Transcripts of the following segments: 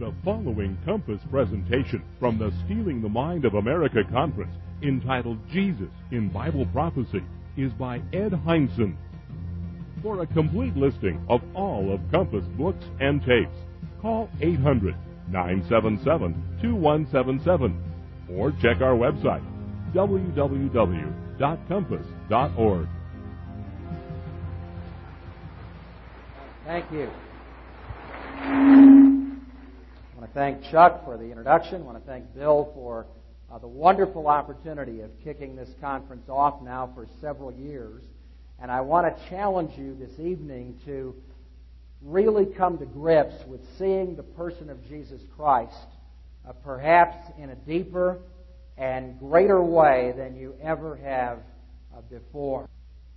The following Compass presentation from the Stealing the Mind of America Conference, entitled Jesus in Bible Prophecy, is by Ed Hindson. For a complete listing of all of Compass books and tapes, call 800-977-2177 or check our website, www.compass.org. Thank you. I want to thank Chuck for the introduction. I want to thank Bill for the wonderful opportunity of kicking this conference off now for several years. And I want to challenge you this evening to really come to grips with seeing the person of Jesus Christ perhaps in a deeper and greater way than you ever have before.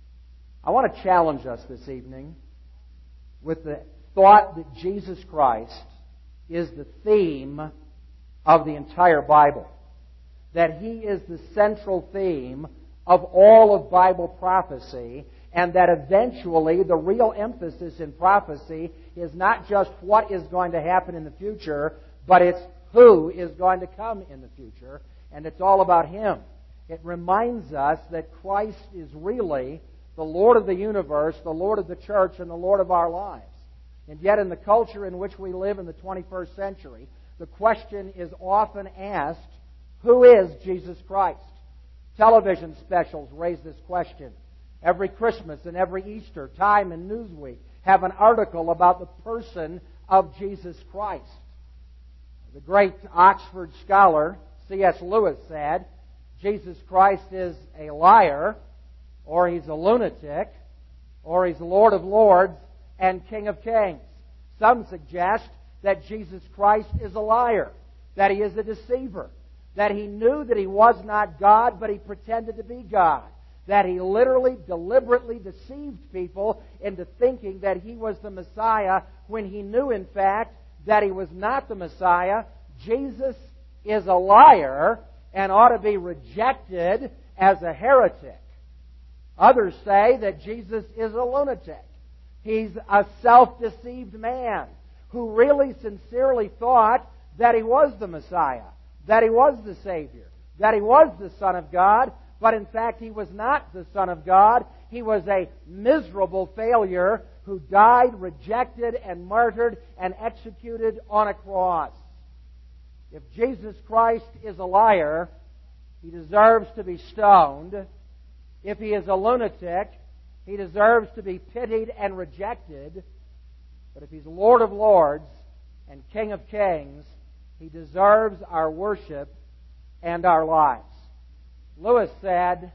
I want to challenge us this evening with the thought that Jesus Christ is the theme of the entire Bible. That He is the central theme of all of Bible prophecy, and that eventually the real emphasis in prophecy is not just what is going to happen in the future, but it's who is going to come in the future, and it's all about Him. It reminds us that Christ is really the Lord of the universe, the Lord of the church, and the Lord of our lives. And yet in the culture in which we live in the 21st century, the question is often asked, who is Jesus Christ? Television specials raise this question. Every Christmas and every Easter, Time and Newsweek have an article about the person of Jesus Christ. The great Oxford scholar C.S. Lewis said, Jesus Christ is a liar, or He's a lunatic, or He's Lord of Lords and King of Kings. Some suggest that Jesus Christ is a liar, that He is a deceiver, that He knew that He was not God, but He pretended to be God, that He literally, deliberately deceived people into thinking that He was the Messiah when He knew, in fact, that He was not the Messiah. Jesus is a liar and ought to be rejected as a heretic. Others say that Jesus is a lunatic. He's a self-deceived man who really sincerely thought that He was the Messiah, that He was the Savior, that He was the Son of God, but in fact He was not the Son of God. He was a miserable failure who died rejected and martyred and executed on a cross. If Jesus Christ is a liar, He deserves to be stoned. If He is a lunatic, He deserves to be pitied and rejected. But if He's Lord of Lords and King of Kings, He deserves our worship and our lives. Lewis said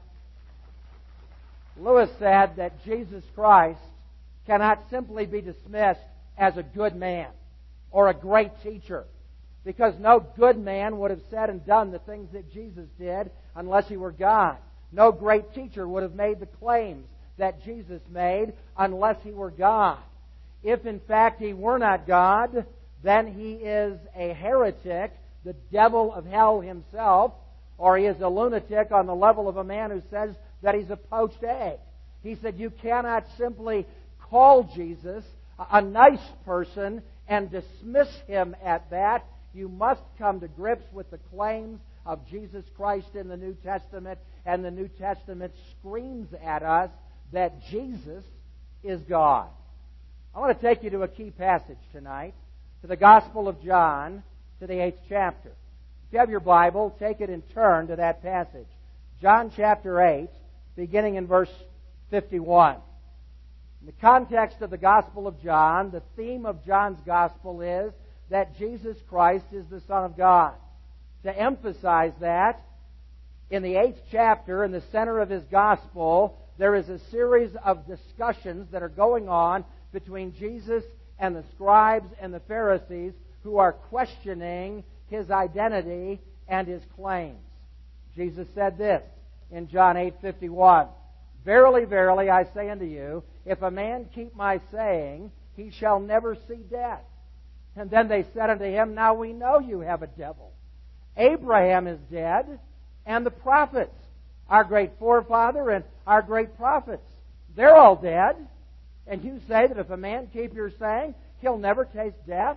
that Jesus Christ cannot simply be dismissed as a good man or a great teacher, because no good man would have said and done the things that Jesus did unless He were God. No great teacher would have made the claims that Jesus made unless He were God. If in fact He were not God, then He is a heretic, the devil of hell himself, or He is a lunatic on the level of a man who says that He's a poached egg. He said you cannot simply call Jesus a nice person and dismiss Him at that. You must come to grips with the claims of Jesus Christ in the New Testament, and the New Testament screams at us that Jesus is God. I want to take you to a key passage tonight, to the Gospel of John, to the 8th chapter. If you have your Bible, take it and turn to that passage. John chapter 8, beginning in verse 51. In the context of the Gospel of John, the theme of John's Gospel is that Jesus Christ is the Son of God. To emphasize that, in the 8th chapter, in the center of his Gospel, there is a series of discussions that are going on between Jesus and the scribes and the Pharisees who are questioning His identity and His claims. Jesus said this in John 8:51, Verily, verily, I say unto you, if a man keep my saying, he shall never see death. And then they said unto Him, Now we know you have a devil. Abraham is dead, and the prophets, our great forefather and our great prophets, they're all dead. And you say that if a man keep your saying, he'll never taste death?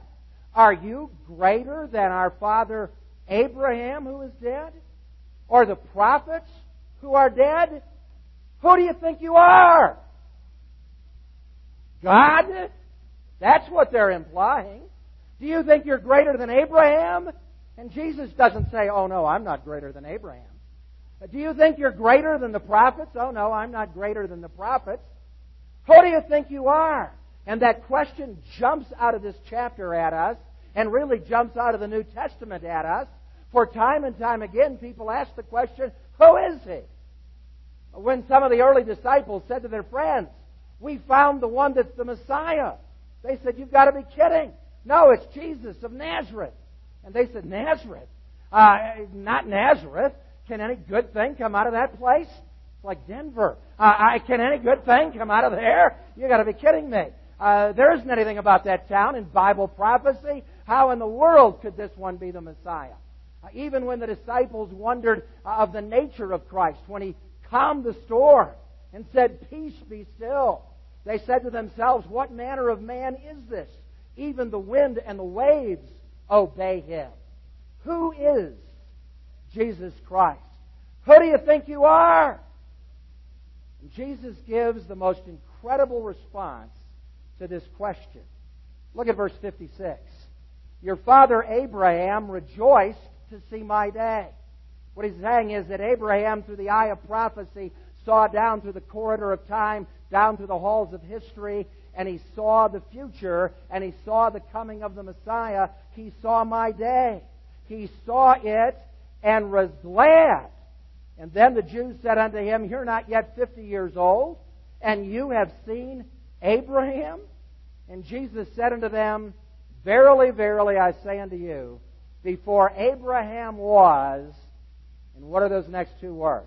Are you greater than our father Abraham, who is dead? Or the prophets who are dead? Who do you think you are? God? That's what they're implying. Do you think you're greater than Abraham? And Jesus doesn't say, oh no, I'm not greater than Abraham. Do you think you're greater than the prophets? Oh no, I'm not greater than the prophets. Who do you think you are? And that question jumps out of this chapter at us, and really jumps out of the New Testament at us. For time and time again, people ask the question, who is He? When some of the early disciples said to their friends, we found the one that's the Messiah. They said, you've got to be kidding. No, it's Jesus of Nazareth. And they said, Nazareth? Not Nazareth. Can any good thing come out of that place? It's like Denver. Can any good thing come out of there? You've got to be kidding me. There isn't anything about that town in Bible prophecy. How in the world could this one be the Messiah? Even when the disciples wondered of the nature of Christ, when He calmed the storm and said, peace be still, they said to themselves, what manner of man is this? Even the wind and the waves obey Him. Who is Jesus Christ? Who do you think you are? And Jesus gives the most incredible response to this question. Look at verse 56. Your father Abraham rejoiced to see my day. What he's saying is that Abraham, through the eye of prophecy, saw down through the corridor of time, down through the halls of history, and he saw the future, and he saw the coming of the Messiah. He saw my day. He saw it and was glad. And then the Jews said unto him, you're not yet 50 years old, and you have seen Abraham? And Jesus said unto them, verily, verily, I say unto you, before Abraham was, and what are those next two words?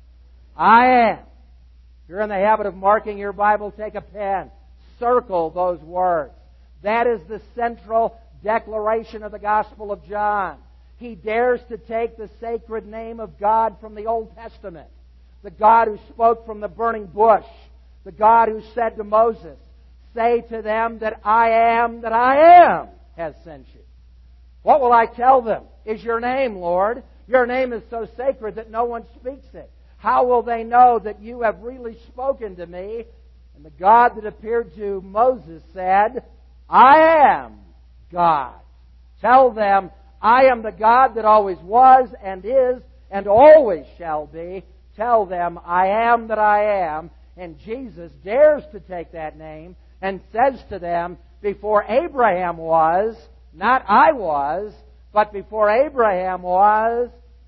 I am. If you're in the habit of marking your Bible, take a pen. Circle those words. That is the central declaration of the Gospel of John. He dares to take the sacred name of God from the Old Testament. The God who spoke from the burning bush. The God who said to Moses, say to them that I am has sent you. What will I tell them? Is your name, Lord? Your name is so sacred that no one speaks it. How will they know that you have really spoken to me? And the God that appeared to Moses said, I am God. Tell them, I am the God that always was and is and always shall be. Tell them, I am that I am. And Jesus dares to take that name and says to them, before Abraham was, not I was, but before Abraham was,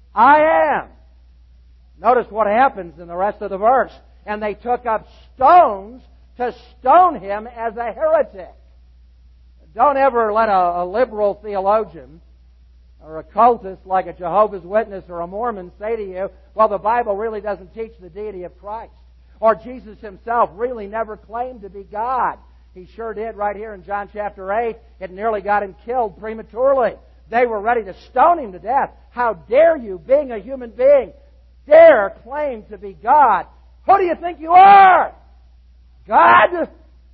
I am. Notice what happens in the rest of the verse. And they took up stones to stone him as a heretic. Don't ever let a liberal theologian or a cultist like a Jehovah's Witness or a Mormon say to you, well, the Bible really doesn't teach the deity of Christ. Or Jesus Himself really never claimed to be God. He sure did right here in John chapter 8. It nearly got Him killed prematurely. They were ready to stone Him to death. How dare you, being a human being, dare claim to be God? Who do you think you are? God?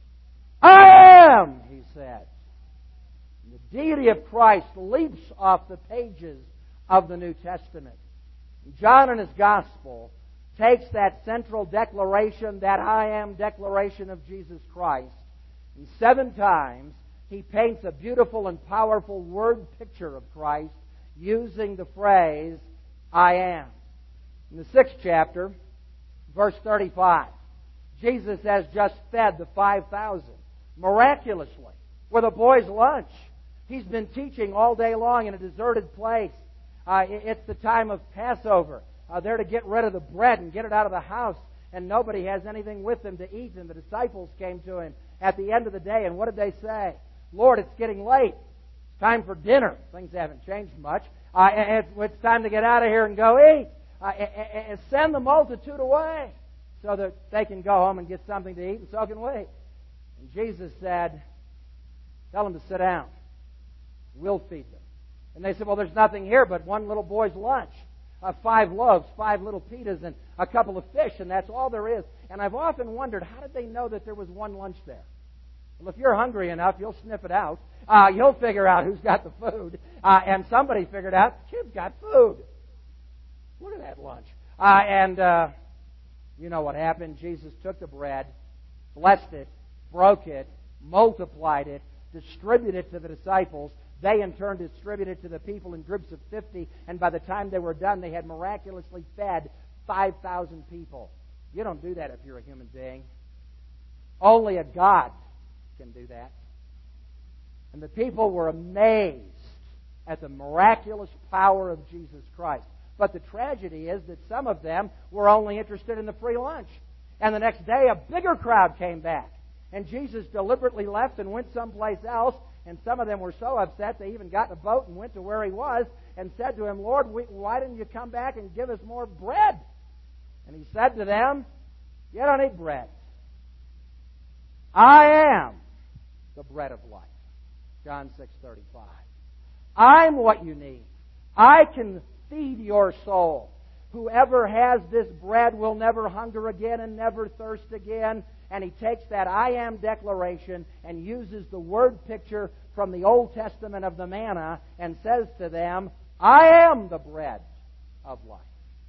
I am, He said. The deity of Christ leaps off the pages of the New Testament. John in his Gospel takes that central declaration, that I am declaration of Jesus Christ, and 7 times he paints a beautiful and powerful word picture of Christ using the phrase, I am. In the 6th chapter, verse 35, Jesus has just fed the 5,000 miraculously with a boy's lunch. He's been teaching all day long in a deserted place. It's the time of Passover. They're to get rid of the bread and get it out of the house, and nobody has anything with them to eat. And the disciples came to Him at the end of the day, and what did they say? Lord, it's getting late. It's time for dinner. Things haven't changed much. It's time to get out of here and go eat. Send the multitude away so that they can go home and get something to eat, and so can we. And Jesus said, tell them to sit down. We'll feed them. And they said, well, there's nothing here but one little boy's lunch. 5 loaves, 5 little pitas, and a couple of fish, and that's all there is. And I've often wondered, how did they know that there was one lunch there? Well, if you're hungry enough, you'll sniff it out. You'll figure out who's got the food. And somebody figured out, kid's got food. Look at that lunch. You know what happened. Jesus took the bread, blessed it, broke it, multiplied it, distributed it to the disciples. They, in turn, distributed it to the people in groups of 50. And by the time they were done, they had miraculously fed 5,000 people. You don't do that if you're a human being. Only a God can do that. And the people were amazed at the miraculous power of Jesus Christ. But the tragedy is that some of them were only interested in the free lunch. And the next day, a bigger crowd came back. And Jesus deliberately left and went someplace else. And some of them were so upset, they even got in a boat and went to where he was and said to him, Lord, why didn't you come back and give us more bread? And he said to them, you don't eat bread. I am the bread of life. John 6:35. I'm what you need. I can feed your soul. Whoever has this bread will never hunger again and never thirst again. And he takes that I am declaration and uses the word picture from the Old Testament of the manna and says to them, I am the bread of life.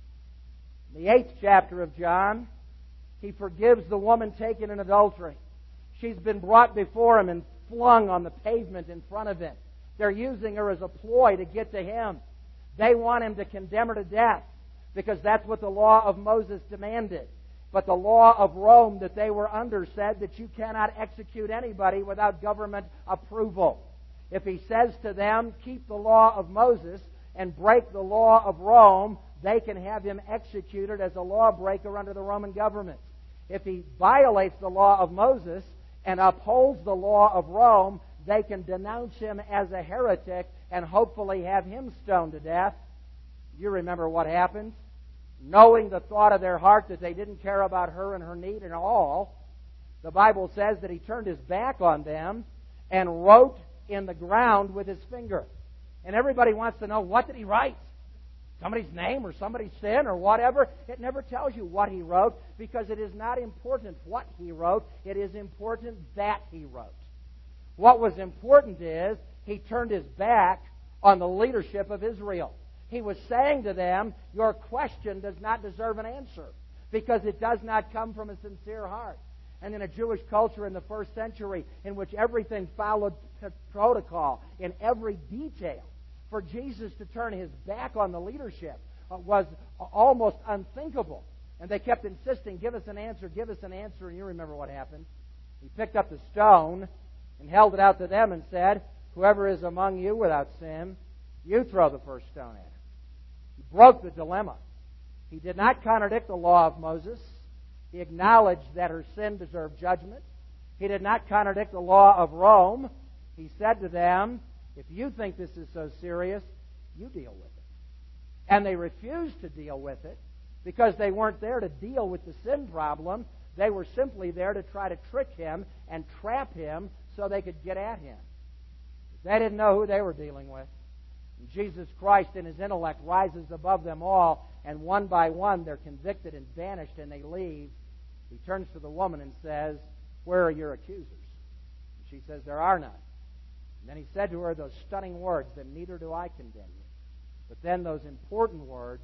In the 8th chapter of John, he forgives the woman taken in adultery. She's been brought before him and flung on the pavement in front of him. They're using her as a ploy to get to him. They want him to condemn her to death because that's what the law of Moses demanded. But the law of Rome that they were under said that you cannot execute anybody without government approval. If he says to them, keep the law of Moses and break the law of Rome, they can have him executed as a lawbreaker under the Roman government. If he violates the law of Moses and upholds the law of Rome, they can denounce him as a heretic and hopefully have him stoned to death. You remember what happened? Knowing the thought of their heart that they didn't care about her and her need at all, the Bible says that he turned his back on them and wrote in the ground with his finger. And everybody wants to know, what did he write? Somebody's name or somebody's sin or whatever? It never tells you what he wrote because it is not important what he wrote. It is important that he wrote. What was important is he turned his back on the leadership of Israel. He was saying to them, your question does not deserve an answer because it does not come from a sincere heart. And in a Jewish culture in the first century in which everything followed protocol in every detail, for Jesus to turn his back on the leadership was almost unthinkable. And they kept insisting, give us an answer, give us an answer. And you remember what happened. He picked up the stone and held it out to them and said, whoever is among you without sin, you throw the first stone at him. He broke the dilemma. He did not contradict the law of Moses. He acknowledged that her sin deserved judgment. He did not contradict the law of Rome. He said to them, if you think this is so serious, you deal with it. And they refused to deal with it because they weren't there to deal with the sin problem. They were simply there to try to trick him and trap him so they could get at him. They didn't know who they were dealing with. And Jesus Christ in his intellect rises above them all, and one by one they're convicted and banished and they leave. He turns to the woman and says, where are your accusers? And she says, there are none. And then he said to her those stunning words, that neither do I condemn you. But then those important words,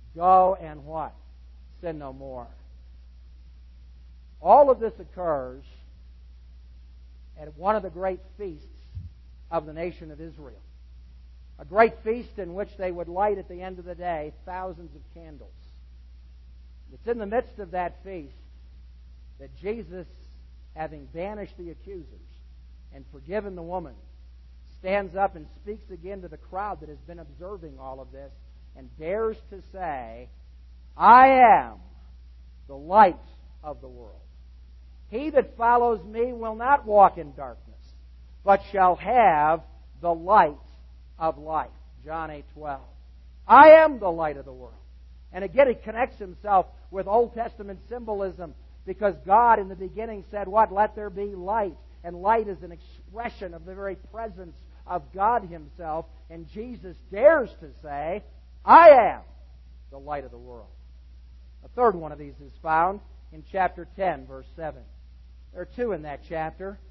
go and what? Sin no more. All of this occurs at one of the great feasts of the nation of Israel. A great feast in which they would light at the end of the day thousands of candles. It's in the midst of that feast that Jesus, having banished the accusers and forgiven the woman, stands up and speaks again to the crowd that has been observing all of this and dares to say, I am the light of the world. He that follows me will not walk in darkness, but shall have the light of life. John 8:12. I am the light of the world. And again, he connects himself with Old Testament symbolism because God in the beginning said, what? Let there be light. And light is an expression of the very presence of God himself. And Jesus dares to say, I am the light of the world. A third one of these is found in chapter 10, verse 7. There are two in that chapter.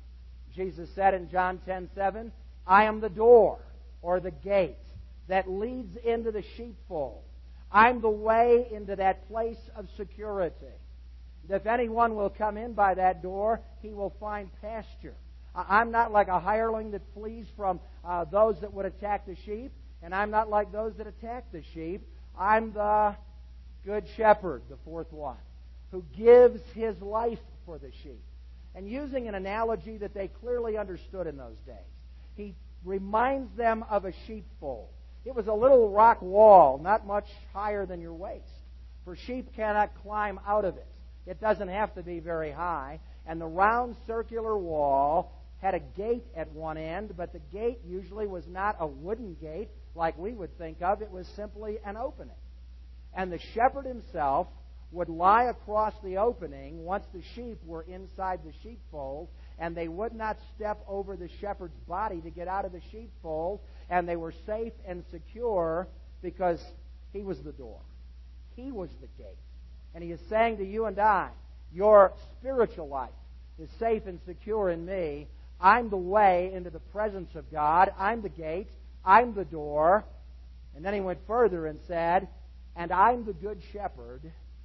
Jesus said in John 10:7, I am the door, or the gate, that leads into the sheepfold. I'm the way into that place of security. If anyone will come in by that door, he will find pasture. I'm not like a hireling that flees from those that would attack the sheep, and I'm not like those that attack the sheep. I'm the good shepherd, the fourth one, who gives his life for the sheep. And using an analogy that they clearly understood in those days, he reminds them of a sheepfold. It was a little rock wall, not much higher than your waist, for sheep cannot climb out of it. It doesn't have to be very high. And the round circular wall had a gate at one end, but the gate usually was not a wooden gate like we would think of. It was simply an opening. And the shepherd himself would lie across the opening once the sheep were inside the sheepfold, and they would not step over the shepherd's body to get out of the sheepfold, and they were safe and secure because he was the door. He was the gate. And he is saying to you and I, your spiritual life is safe and secure in me. I'm the way into the presence of God. I'm the gate. I'm the door. And then he went further and said, and I'm the good shepherd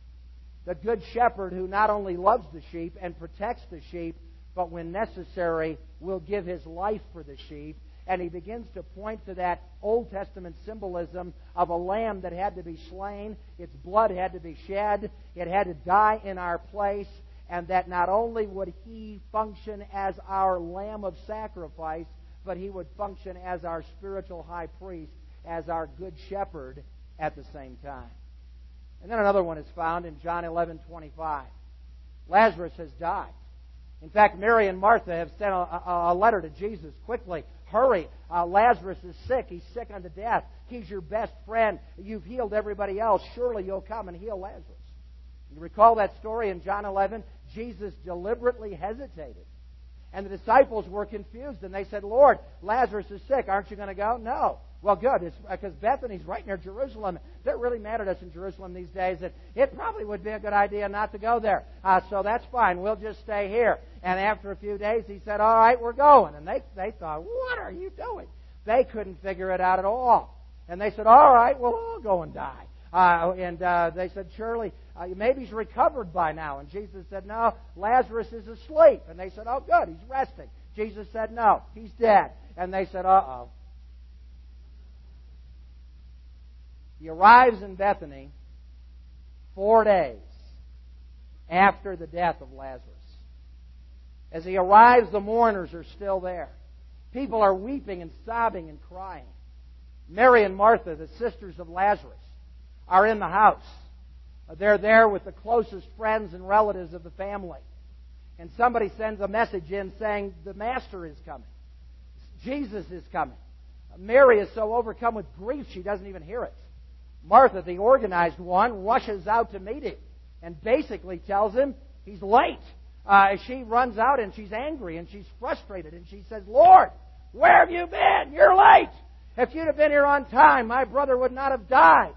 who not only loves the sheep and protects the sheep, but when necessary will give his life for the sheep. And he begins to point to that Old Testament symbolism of a lamb that had to be slain. Its blood had to be shed. It had to die in our place. And that not only would he function as our lamb of sacrifice, but he would function as our spiritual high priest, as our good shepherd at the same time. And then another one is found in John 11:25. Lazarus has died. In fact, Mary and Martha have sent a letter to Jesus. Quickly, hurry. Lazarus is sick. He's sick unto death. He's your best friend. You've healed everybody else. Surely you'll come and heal Lazarus. You recall that story in John 11? Jesus deliberately hesitated. And the disciples were confused. And they said, Lord, Lazarus is sick. Aren't you going to go? No. Well, good. It's because Bethany's right near Jerusalem. If it really mattered to us in Jerusalem these days, that it probably would be a good idea not to go there. So that's fine. We'll just stay here. And after a few days, he said, all right, we're going. And they thought, what are you doing? They couldn't figure it out at all. And they said, all right, we'll all go and die. They said, surely, maybe he's recovered by now. And Jesus said, no, Lazarus is asleep. And they said, oh, good, he's resting. Jesus said, no, he's dead. And they said, uh-oh. He arrives in Bethany 4 days after the death of Lazarus. As he arrives, the mourners are still there. People are weeping and sobbing and crying. Mary and Martha, the sisters of Lazarus, are in the house. They're there with the closest friends and relatives of the family. And somebody sends a message in saying, the Master is coming. Jesus is coming. Mary is so overcome with grief she doesn't even hear it. Martha, the organized one, rushes out to meet him and basically tells him he's late. She runs out and she's angry and she's frustrated and she says, Lord, where have you been? You're late. If you'd have been here on time, my brother would not have died.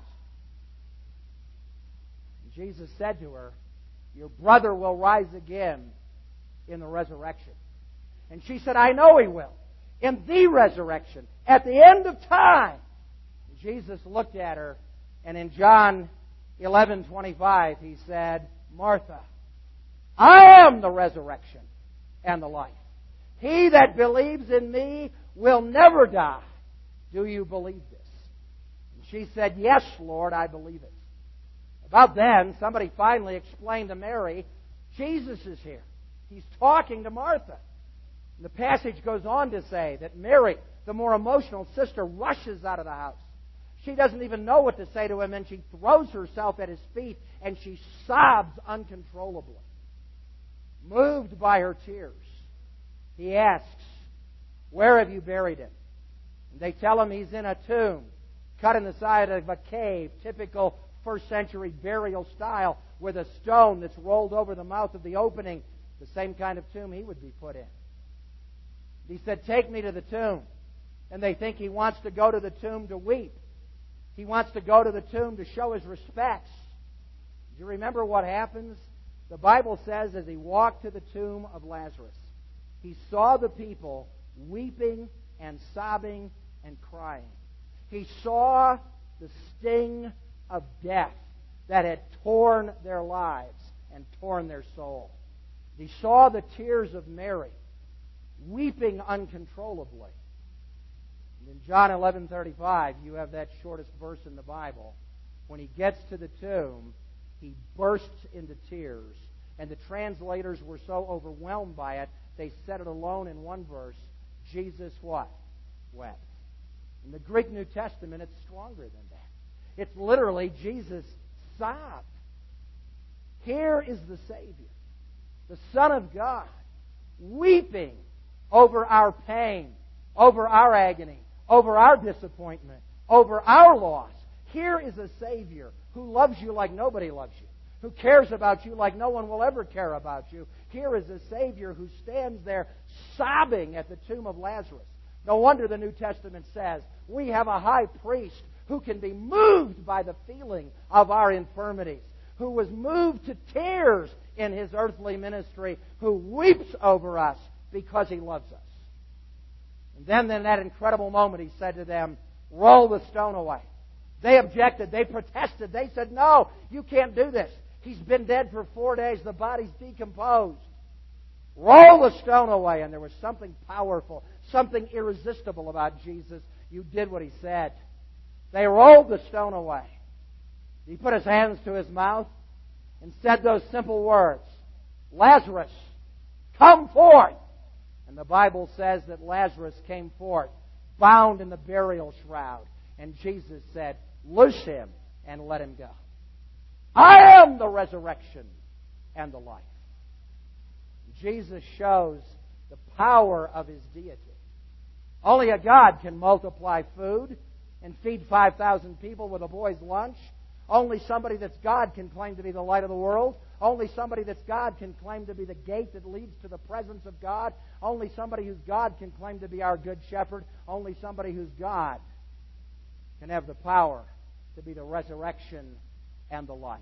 And Jesus said to her, your brother will rise again in the resurrection. And she said, I know he will. In the resurrection, at the end of time. And Jesus looked at her, and in John 11:25, he said, Martha, I am the resurrection and the life. He that believes in me will never die. Do you believe this? And she said, yes, Lord, I believe it. About then, somebody finally explained to Mary, Jesus is here. He's talking to Martha. And the passage goes on to say that Mary, the more emotional sister, rushes out of the house. She doesn't even know what to say to him, and she throws herself at his feet, and she sobs uncontrollably. Moved by her tears, he asks, where have you buried him? And they tell him he's in a tomb, cut in the side of a cave, typical first century burial style, with a stone that's rolled over the mouth of the opening, the same kind of tomb he would be put in. He said, take me to the tomb. And they think he wants to go to the tomb to weep. He wants to go to the tomb to show his respects. Do you remember what happens? The Bible says as he walked to the tomb of Lazarus, He saw the people weeping and sobbing and crying. He saw the sting of death that had torn their lives and torn their soul. He saw the tears of Mary weeping uncontrollably. And in John 11:35, you have that shortest verse in the Bible. When he gets to the tomb, he bursts into tears. And the translators were so overwhelmed by it, they said it alone in one verse, Jesus what? Wept. In the Greek New Testament, it's stronger than that. It's literally Jesus sobbed. Here is the Savior, the Son of God, weeping over our pain, over our agony, over our disappointment, over our loss. Here is a Savior who loves you like nobody loves you, who cares about you like no one will ever care about you. Here is a Savior who stands there sobbing at the tomb of Lazarus. No wonder the New Testament says we have a high priest who can be moved by the feeling of our infirmities, who was moved to tears in his earthly ministry, who weeps over us because he loves us. And then in that incredible moment, he said to them, roll the stone away. They objected. They protested. They said, no, you can't do this. He's been dead for 4 days. The body's decomposed. Roll the stone away. And there was something powerful, something irresistible about Jesus. You did what he said. They rolled the stone away. He put his hands to his mouth and said those simple words, Lazarus, come forth. And the Bible says that Lazarus came forth, bound in the burial shroud. And Jesus said, loose him and let him go. I am the resurrection and the life. Jesus shows the power of his deity. Only a God can multiply food and feed 5,000 people with a boy's lunch. Only somebody that's God can claim to be the light of the world. Only somebody that's God can claim to be the gate that leads to the presence of God. Only somebody who's God can claim to be our good shepherd. Only somebody who's God can have the power to be the resurrection and the life.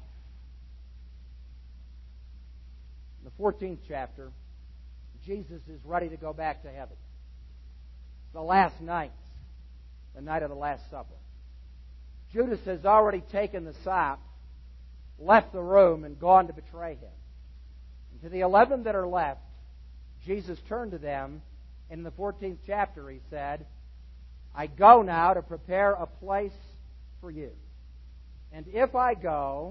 In the 14th chapter, Jesus is ready to go back to heaven. It's the last night, the night of the Last Supper. Judas has already taken the sop, left the room, and gone to betray him. And to the 11 that are left, Jesus turned to them. In the 14th chapter, he said, I go now to prepare a place for you. And if I go,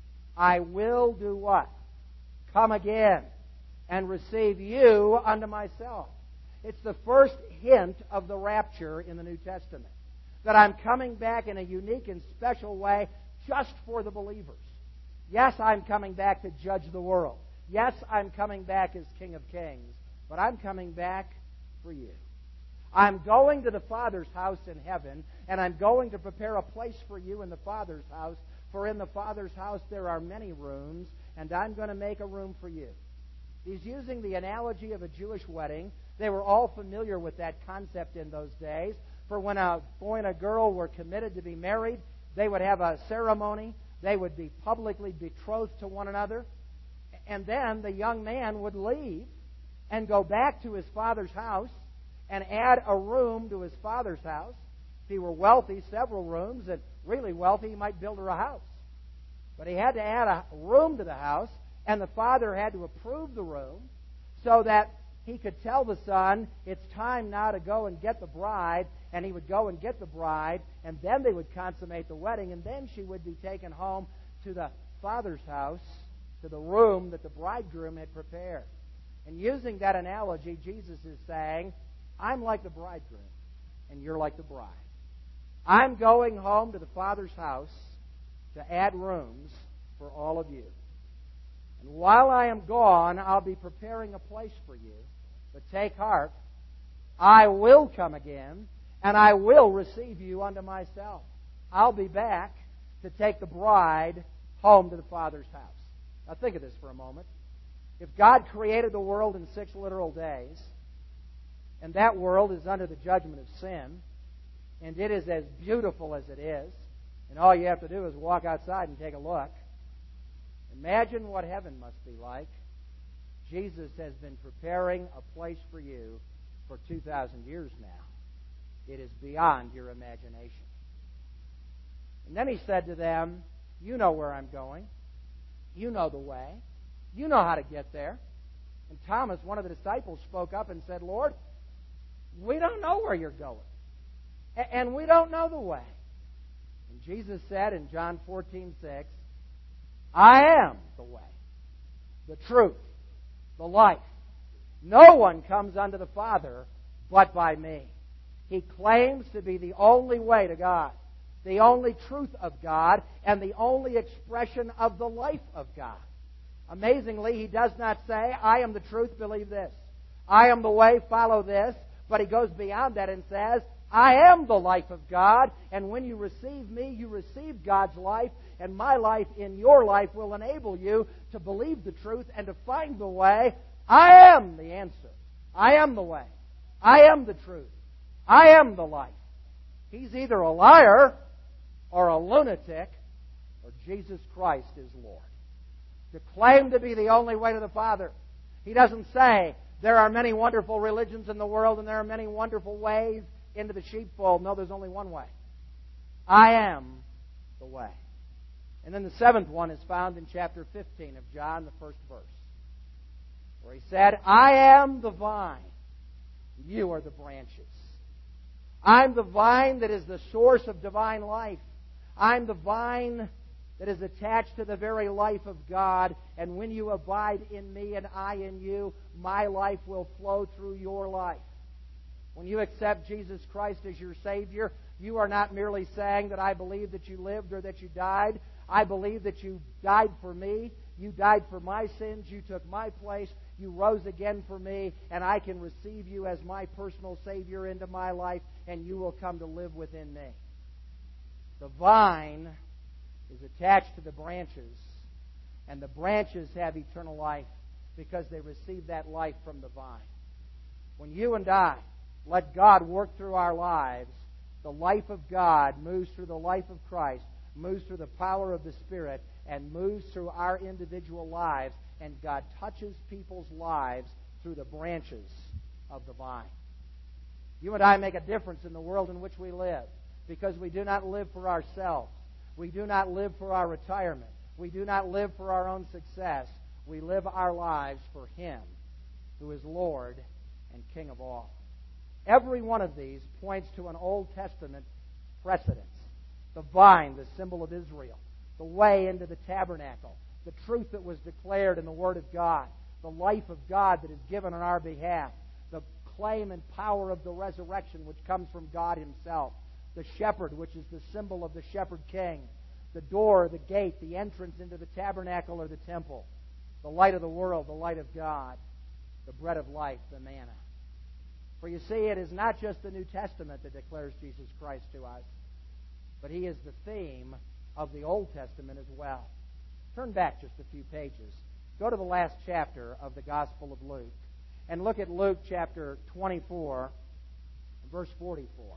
I will do what? Come again and receive you unto myself. It's the first hint of the rapture in the New Testament. That I'm coming back in a unique and special way just for the believers. Yes, I'm coming back to judge the world. Yes, I'm coming back as King of Kings. But I'm coming back for you. I'm going to the Father's house in heaven, and I'm going to prepare a place for you in the Father's house. For in the Father's house there are many rooms, and I'm going to make a room for you. He's using the analogy of a Jewish wedding. They were all familiar with that concept in those days. For when a boy and a girl were committed to be married, they would have a ceremony. They would be publicly betrothed to one another. And then the young man would leave and go back to his father's house and add a room to his father's house. If he were wealthy, several rooms, and really wealthy, he might build her a house. But he had to add a room to the house, and the father had to approve the room so that he could tell the son, it's time now to go and get the bride, and he would go and get the bride, and then they would consummate the wedding, and then she would be taken home to the father's house, to the room that the bridegroom had prepared. And using that analogy, Jesus is saying, I'm like the bridegroom, and you're like the bride. I'm going home to the Father's house to add rooms for all of you. And while I am gone, I'll be preparing a place for you. But take heart, I will come again, and I will receive you unto myself. I'll be back to take the bride home to the Father's house. Now think of this for a moment. If God created the world in 6 literal days, and that world is under the judgment of sin, and it is as beautiful as it is, and all you have to do is walk outside and take a look. Imagine what heaven must be like. Jesus has been preparing a place for you for 2,000 years now. It is beyond your imagination. And then he said to them, you know where I'm going. You know the way. You know how to get there. And Thomas, one of the disciples, spoke up and said, Lord, we don't know where you're going. And we don't know the way. And Jesus said in John 14:6, I am the way, the truth, the life. No one comes unto the Father but by me. He claims to be the only way to God, the only truth of God, and the only expression of the life of God. Amazingly, he does not say, I am the truth, believe this. I am the way, follow this. But he goes beyond that and says, I am the life of God, and when you receive me, you receive God's life, and my life in your life will enable you to believe the truth and to find the way. I am the answer. I am the way. I am the truth. I am the life. He's either a liar or a lunatic, or Jesus Christ is Lord. To claim to be the only way to the Father. He doesn't say, there are many wonderful religions in the world and there are many wonderful ways into the sheepfold. No, there's only one way. I am the way. And then the seventh one is found in chapter 15 of John, the first verse, where he said, I am the vine, you are the branches. I'm the vine that is the source of divine life. I'm the vine that is attached to the very life of God, and when you abide in me and I in you, my life will flow through your life. When you accept Jesus Christ as your Savior, you are not merely saying that I believe that you lived or that you died. I believe that you died for me. You died for my sins. You took my place. You rose again for me, and I can receive you as my personal Savior into my life, and you will come to live within me. The vine is attached to the branches, and the branches have eternal life because they receive that life from the vine. When you and I let God work through our lives, the life of God moves through the life of Christ, moves through the power of the Spirit, and moves through our individual lives, and God touches people's lives through the branches of the vine. You and I make a difference in the world in which we live because we do not live for ourselves. We do not live for our retirement. We do not live for our own success. We live our lives for Him, who is Lord and King of all. Every one of these points to an Old Testament precedence. The vine, the symbol of Israel. The way into the tabernacle. The truth that was declared in the Word of God. The life of God that is given on our behalf. The claim and power of the resurrection which comes from God Himself. The shepherd, which is the symbol of the shepherd king. The door, the gate, the entrance into the tabernacle or the temple. The light of the world, the light of God. The bread of life, the manna. For you see, it is not just the New Testament that declares Jesus Christ to us, but He is the theme of the Old Testament as well. Turn back just a few pages. Go to the last chapter of the Gospel of Luke and look at Luke chapter 24, verse 44.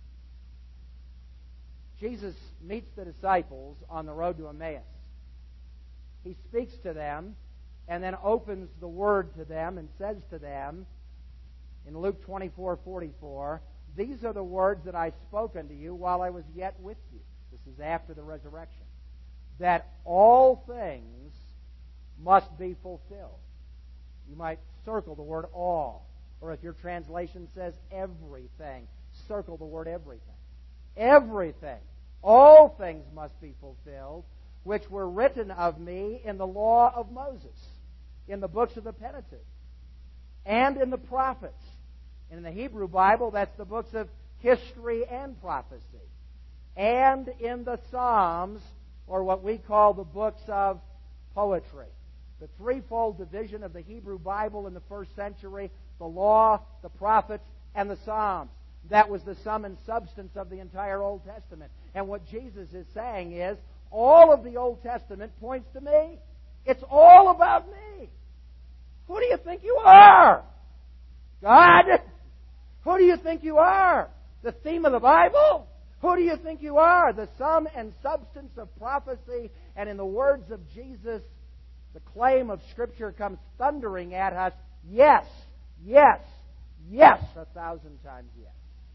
Jesus meets the disciples on the road to Emmaus. He speaks to them and then opens the Word to them and says to them in Luke 24:44, these are the words that I spoke unto you while I was yet with you. This is after the resurrection. That all things must be fulfilled. You might circle the word all. Or if your translation says everything, circle the word everything. Everything. All things must be fulfilled, which were written of me in the law of Moses, in the books of the Pentateuch, and in the prophets. And in the Hebrew Bible, that's the books of history and prophecy. And in the Psalms, or what we call the books of poetry. The threefold division of the Hebrew Bible in the first century, the law, the prophets, and the Psalms. That was the sum and substance of the entire Old Testament. And what Jesus is saying is, all of the Old Testament points to me. It's all about me. Who do you think you are? God? Who do you think you are? The theme of the Bible? Who do you think you are? The sum and substance of prophecy, and in the words of Jesus, The claim of Scripture comes thundering at us, yes, yes, yes, 1,000 times yes.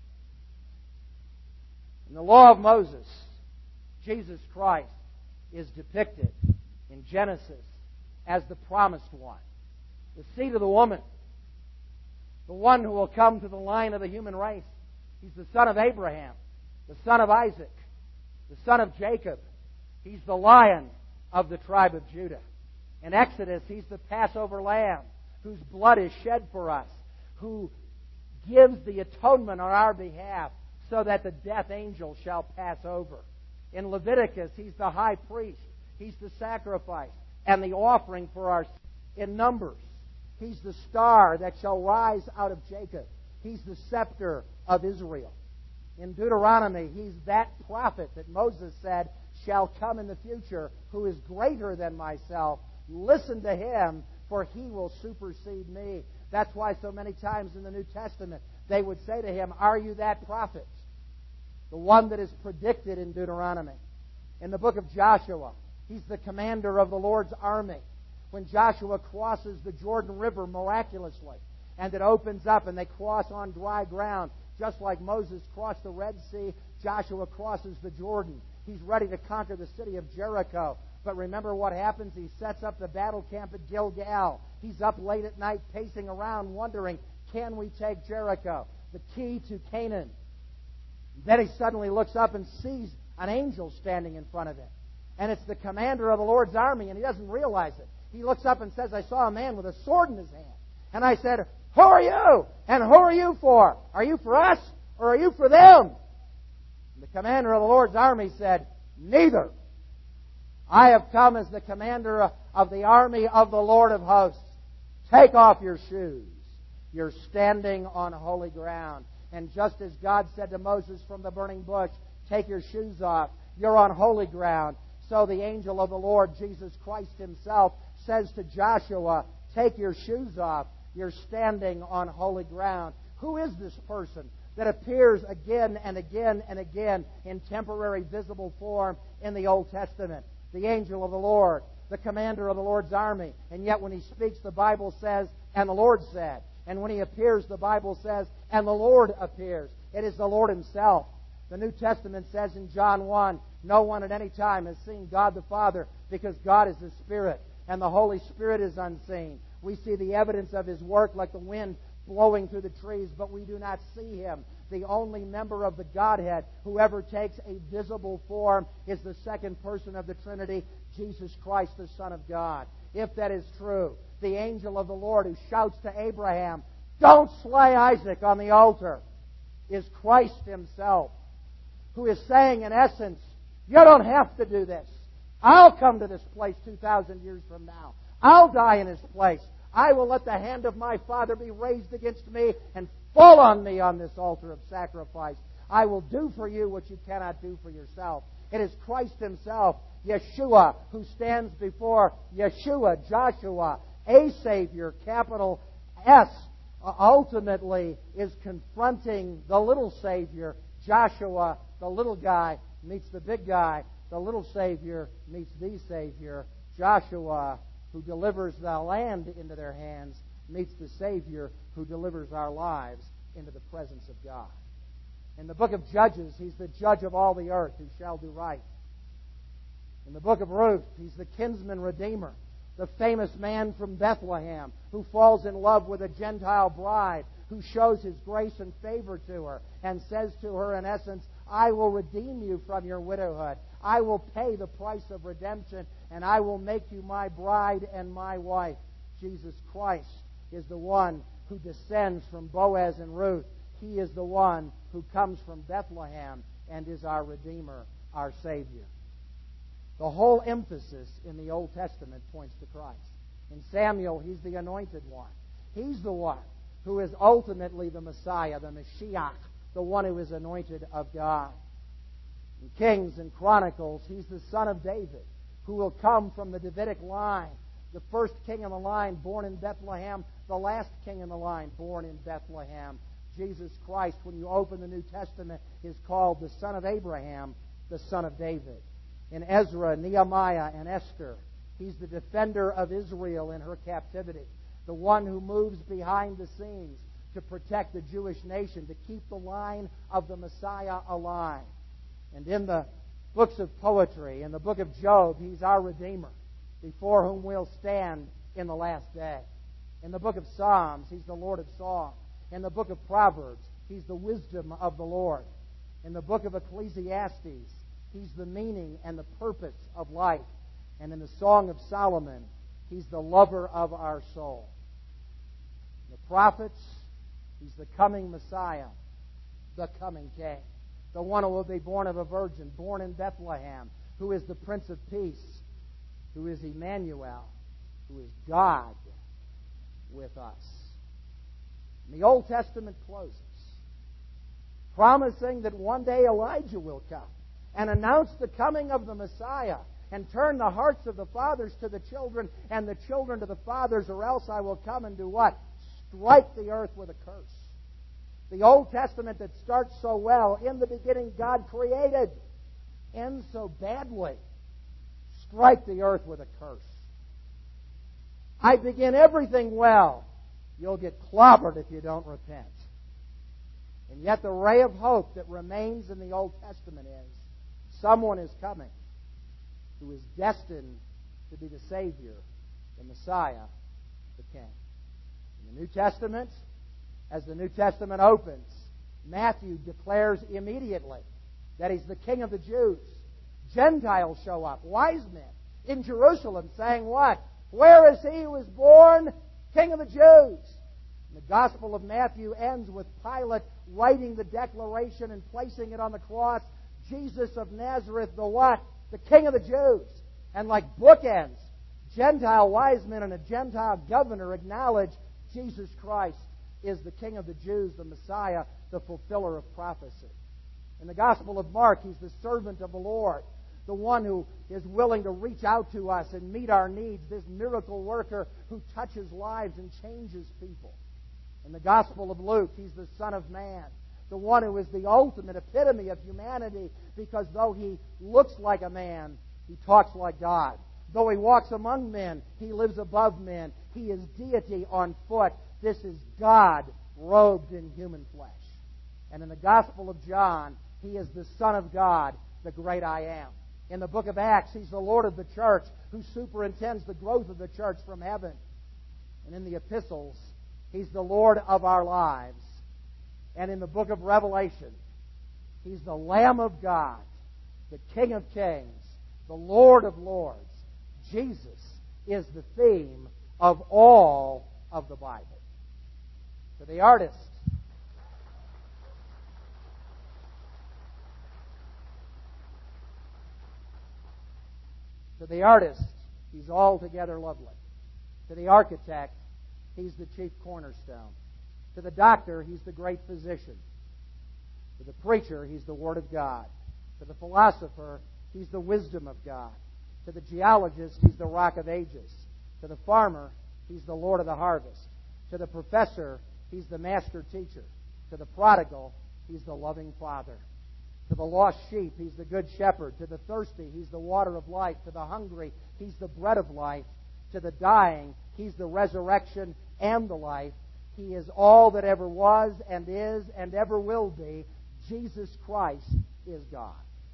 In the law of Moses, Jesus Christ is depicted in Genesis as the promised one, the seed of the woman, the one who will come to the line of the human race. He's the son of Abraham, the son of Isaac, the son of Jacob. He's the Lion of the tribe of Judah. In Exodus, He's the Passover lamb whose blood is shed for us, who gives the atonement on our behalf so that the death angel shall pass over. In Leviticus, He's the high priest. He's the sacrifice and the offering for our sins. In Numbers, He's the star that shall rise out of Jacob. He's the scepter of Israel. In Deuteronomy, He's that prophet that Moses said shall come in the future, who is greater than myself. Listen to Him, for He will supersede me. That's why so many times in the New Testament they would say to Him, are you that prophet? The one that is predicted in Deuteronomy. In the book of Joshua, He's the commander of the Lord's army. When Joshua crosses the Jordan River miraculously, and it opens up and they cross on dry ground, just like Moses crossed the Red Sea, Joshua crosses the Jordan. He's ready to conquer the city of Jericho. But remember what happens? He sets up the battle camp at Gilgal. He's up late at night pacing around wondering, can we take Jericho? The key to Canaan. Then he suddenly looks up and sees an angel standing in front of him. And it's the commander of the Lord's army, and he doesn't realize it. He looks up and says, I saw a man with a sword in his hand. And I said, who are you? And who are you for? Are you for us or are you for them? And the commander of the Lord's army said, neither. I have come as the commander of the army of the Lord of hosts. Take off your shoes. You're standing on holy ground. And just as God said to Moses from the burning bush, take your shoes off, you're on holy ground. So the angel of the Lord, Jesus Christ Himself, says to Joshua, take your shoes off, you're standing on holy ground. Who is this person that appears again and again and again in temporary visible form in the Old Testament? The angel of the Lord, the commander of the Lord's army. And yet when He speaks, the Bible says, and the Lord said. And when He appears, the Bible says, and the Lord appears. It is the Lord Himself. The New Testament says in John 1, no one at any time has seen God the Father, because God is the Spirit, and the Holy Spirit is unseen. We see the evidence of His work like the wind blowing through the trees, but we do not see Him. The only member of the Godhead who ever takes a visible form is the second person of the Trinity, Jesus Christ, the Son of God. If that is true, the angel of the Lord who shouts to Abraham, don't slay Isaac on the altar, is Christ Himself, who is saying in essence, you don't have to do this. I'll come to this place 2,000 years from now. I'll die in His place. I will let the hand of my Father be raised against me and fall on me on this altar of sacrifice. I will do for you what you cannot do for yourself. It is Christ Himself, Yeshua, who stands before Yeshua, Joshua, a Savior, capital S, ultimately is confronting the little Savior. Joshua, the little guy, meets the big guy. The little Savior meets the Savior. Joshua, who delivers the land into their hands, meets the Savior who delivers our lives into the presence of God. In the book of Judges, He's the judge of all the earth who shall do right. In the book of Ruth, He's the kinsman redeemer, the famous man from Bethlehem who falls in love with a Gentile bride, who shows His grace and favor to her and says to her, in essence, I will redeem you from your widowhood. I will pay the price of redemption, and I will make you my bride and my wife. Jesus Christ is the one who descends from Boaz and Ruth. He is the one who comes from Bethlehem and is our Redeemer, our Savior. The whole emphasis in the Old Testament points to Christ. In Samuel, He's the anointed one. He's the one who is ultimately the Messiah, the Mashiach, the one who is anointed of God. In Kings and Chronicles, He's the son of David, who will come from the Davidic line, the first king in the line born in Bethlehem, the last king in the line born in Bethlehem. Jesus Christ, when you open the New Testament, is called the son of Abraham, the son of David. In Ezra, Nehemiah, and Esther, He's the defender of Israel in her captivity, the one who moves behind the scenes to protect the Jewish nation, to keep the line of the Messiah alive. And in the books of poetry, in the book of Job, He's our Redeemer, before whom we'll stand in the last day. In the book of Psalms, He's the Lord of Song. In the book of Proverbs, He's the wisdom of the Lord. In the book of Ecclesiastes, He's the meaning and the purpose of life. And in the Song of Solomon, He's the lover of our soul. In the prophets, He's the coming Messiah, the coming King, the one who will be born of a virgin, born in Bethlehem, who is the Prince of Peace, who is Emmanuel, who is God with us. And the Old Testament closes, promising that one day Elijah will come and announce the coming of the Messiah and turn the hearts of the fathers to the children and the children to the fathers, or else I will come and do what? Strike the earth with a curse. The Old Testament that starts so well, in the beginning God created, ends so badly. Strike the earth with a curse. I begin everything well. You'll get clobbered if you don't repent. And yet the ray of hope that remains in the Old Testament is someone is coming who is destined to be the Savior, the Messiah, the King. In the New Testament, as the New Testament opens, Matthew declares immediately that He's the King of the Jews. Gentiles show up, wise men in Jerusalem, saying what? Where is He who was born King of the Jews? And the Gospel of Matthew ends with Pilate writing the declaration and placing it on the cross. Jesus of Nazareth, the what? The King of the Jews. And like bookends, Gentile wise men and a Gentile governor acknowledge Jesus Christ is the King of the Jews, the Messiah, the fulfiller of prophecy. In the Gospel of Mark, He's the servant of the Lord, the one who is willing to reach out to us and meet our needs, this miracle worker who touches lives and changes people. In the Gospel of Luke, He's the Son of Man, the one who is the ultimate epitome of humanity, because though He looks like a man, He talks like God. Though He walks among men, He lives above men. He is deity on foot. This is God robed in human flesh. And in the Gospel of John, He is the Son of God, the great I am. In the book of Acts, He's the Lord of the church who superintends the growth of the church from heaven. And in the epistles, He's the Lord of our lives. And in the book of Revelation, He's the Lamb of God, the King of kings, the Lord of lords. Jesus is the theme of all of the Bible. To the artist, He's altogether lovely. To the architect, He's the chief cornerstone. To the doctor, He's the great physician. To the preacher, He's the Word of God. To the philosopher, He's the wisdom of God. To the geologist, He's the rock of ages. To the farmer, He's the Lord of the harvest. To the professor, He's the master teacher. To the prodigal, He's the loving father. To the lost sheep, He's the good shepherd. To the thirsty, He's the water of life. To the hungry, He's the bread of life. To the dying, He's the resurrection and the life. He is all that ever was and is and ever will be. Jesus Christ is God.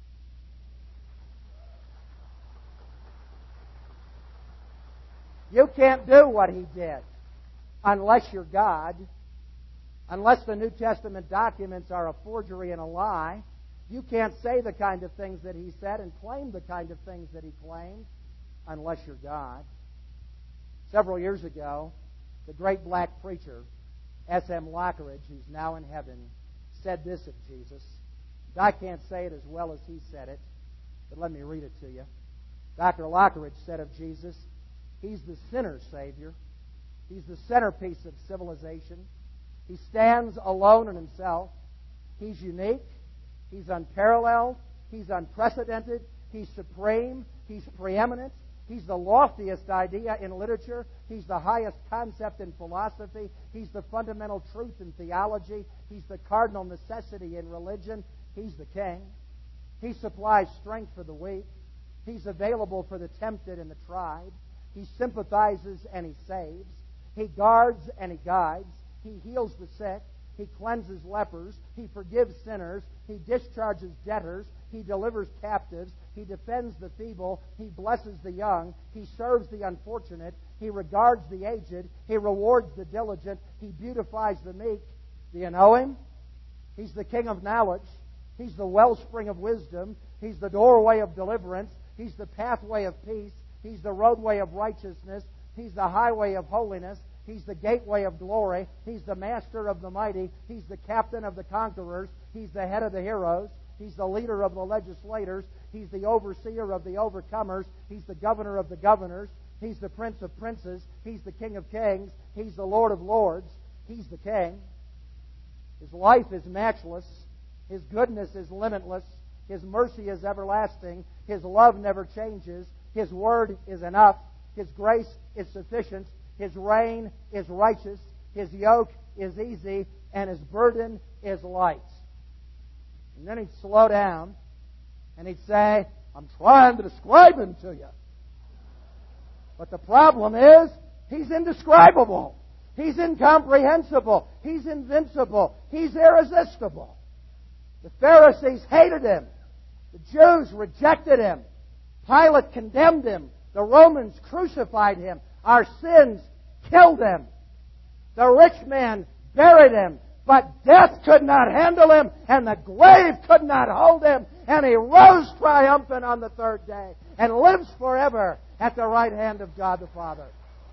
You can't do what He did unless you're God. Unless the New Testament documents are a forgery and a lie. You can't say the kind of things that He said and claim the kind of things that He claimed unless you're God. Several years ago, the great black preacher, S.M. Lockridge, who's now in heaven, said this of Jesus. I can't say it as well as he said it, but let me read it to you. Dr. Lockridge said of Jesus, He's the sinner's Savior. He's the centerpiece of civilization. He stands alone in Himself. He's unique. He's unparalleled. He's unprecedented. He's supreme. He's preeminent. He's the loftiest idea in literature. He's the highest concept in philosophy. He's the fundamental truth in theology. He's the cardinal necessity in religion. He's the King. He supplies strength for the weak. He's available for the tempted and the tried. He sympathizes and He saves. He guards and He guides. He heals the sick. He cleanses lepers. He forgives sinners. He discharges debtors. He delivers captives. He defends the feeble. He blesses the young. He serves the unfortunate. He regards the aged. He rewards the diligent. He beautifies the meek. Do you know Him? He's the King of knowledge. He's the wellspring of wisdom. He's the doorway of deliverance. He's the pathway of peace. He's the roadway of righteousness. He's the highway of holiness. He's the gateway of glory. He's the master of the mighty. He's the captain of the conquerors. He's the head of the heroes. He's the leader of the legislators. He's the overseer of the overcomers. He's the governor of the governors. He's the prince of princes. He's the king of kings. He's the lord of lords. He's the king. His life is matchless. His goodness is limitless. His mercy is everlasting. His love never changes. His word is enough. His grace is sufficient. His reign is righteous. His yoke is easy. And His burden is light. And then He'd slow down and He'd say, I'm trying to describe Him to you. But the problem is, He's indescribable. He's incomprehensible. He's invincible. He's irresistible. The Pharisees hated Him. The Jews rejected Him. Pilate condemned Him. The Romans crucified Him. Our sins killed Him. The rich man buried Him. But death could not handle Him, and the grave could not hold Him. And He rose triumphant on the third day and lives forever at the right hand of God the Father.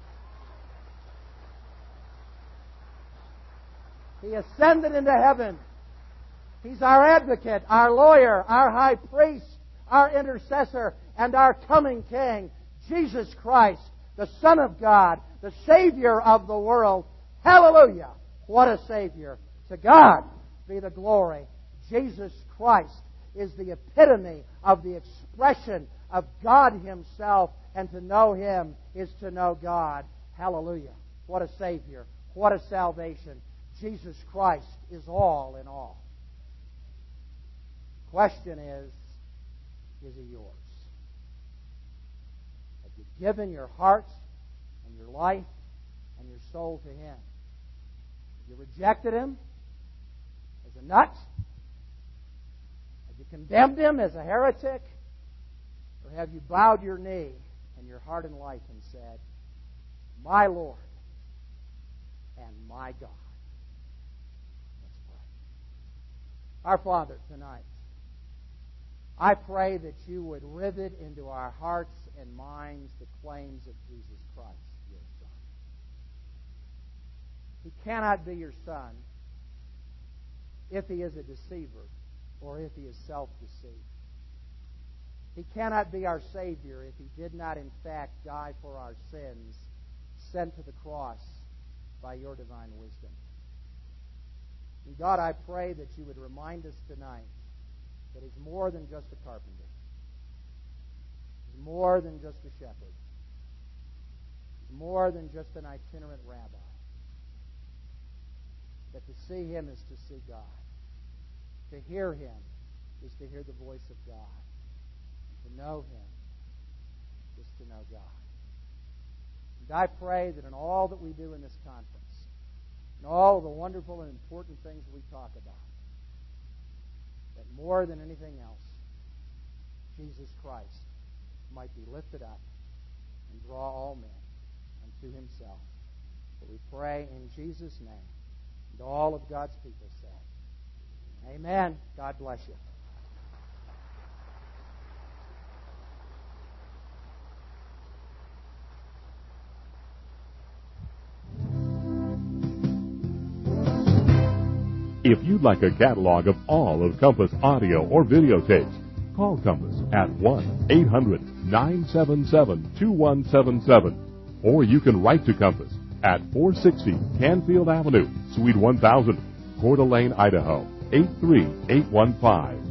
He ascended into heaven. He's our advocate, our lawyer, our high priest, our intercessor, and our coming King, Jesus Christ, the Son of God, the Savior of the world. Hallelujah! What a Savior. To God be the glory. Jesus Christ is the epitome of the expression of God Himself, and to know Him is to know God. Hallelujah. What a Savior. What a salvation. Jesus Christ is all in all. Question is He yours? Have you given your heart and your life and your soul to Him? Have you rejected Him as a nut? Have you condemned Him as a heretic? Or have you bowed your knee and your heart and life and said, my Lord and my God? Let's pray. Our Father, tonight, I pray that You would rivet into our hearts and minds the claims of Jesus Christ, Your Son. He cannot be Your Son if He is a deceiver or if He is self-deceived. He cannot be our Savior if He did not in fact die for our sins, sent to the cross by Your divine wisdom. And God, I pray that You would remind us tonight that He's more than just a carpenter. He's more than just a shepherd. He's more than just an itinerant rabbi. That to see Him is to see God. To hear Him is to hear the voice of God. To know Him is to know God. And I pray that in all that we do in this conference, in all of the wonderful and important things we talk about, that more than anything else, Jesus Christ might be lifted up and draw all men unto Himself. For we pray in Jesus' name. And all of God's people say, amen. God bless you. If you'd like a catalog of all of Compass audio or videotapes, call Compass at 1-800-977-2177. Or you can write to Compass at 460 Canfield Avenue, Suite 1000, Coeur d'Alene, Idaho, 83815.